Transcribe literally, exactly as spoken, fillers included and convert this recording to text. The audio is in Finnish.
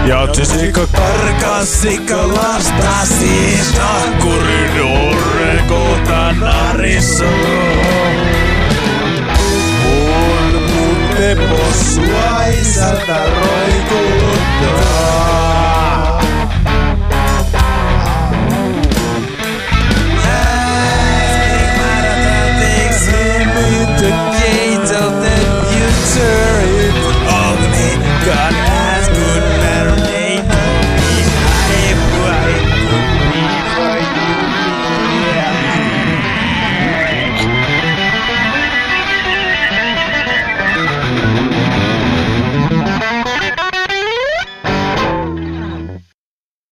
Jauttisiko karkassiko lastasi nahkurin orrekota nariso? Mun putte possua isältä roiku